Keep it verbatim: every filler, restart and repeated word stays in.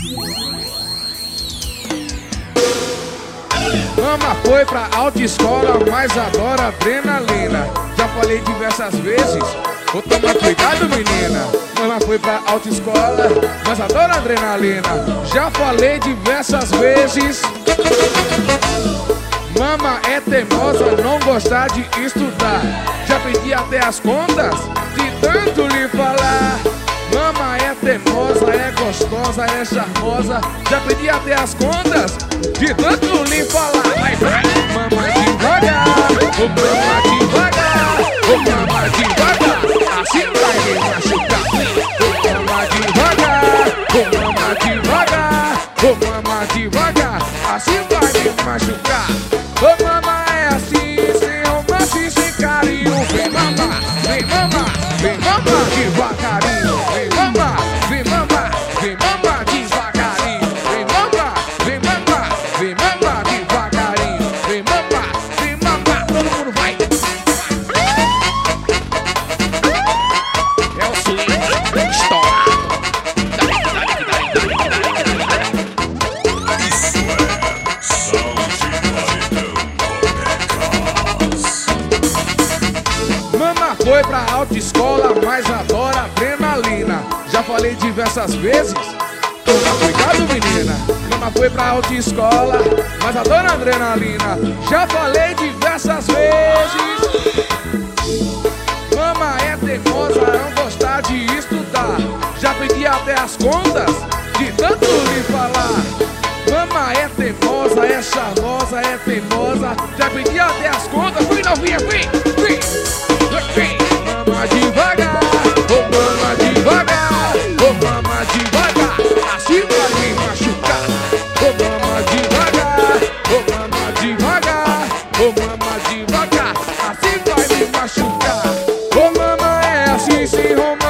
Mama foi pra autoescola, mas adora adrenalina. Já falei diversas vezes, vou tomar cuidado, menina. Mama foi pra autoescola, mas adora adrenalina. Já falei diversas vezes. Mama é teimosa, não gosta de estudar. Já pedi até as contas, de tanto lhe falar. Mama é teimosa, é gostosa, é charmosa. Já pedi até as contas, de tanto lhe falar. Vai, vai, mama devagar, ô mama devagar, ô mama devagar, assim vai me machucar. Ô mama devagar, ô mama devagar, ô mama devagar, assim vai me machucar. Ô mama é assim, sem romance, sem carinho. Vem mama, vem mama, vem mama devagarinho. Vem mama, vem mama, vem mama devagarinho. Vem mama, vem mama, vem mama devagarinho. Vem mama, vem mama, todo mundo vai. É o swing estourado. Isso é saúde Mama foi pra autoescola, mas adora adrenalina. Já falei diversas vezes, toma cuidado, menina. Mama foi pra autoescola, mas adora adrenalina. Já falei diversas vezes. Mama é teimosa, não gosta de estudar. Já pedi até as contas, de tanto lhe falar. Mama é teimosa, é charmosa, é teimosa. Já pedi até as contas, vem novinha, vem, vem. Vem, mama devagar, ô mama devagar, ô mama devagar, assim vai me machucar. Ô mama devagar, ô mama devagar, ô mama devagar, assim vai me machucar. Ô mama é assim sem romance.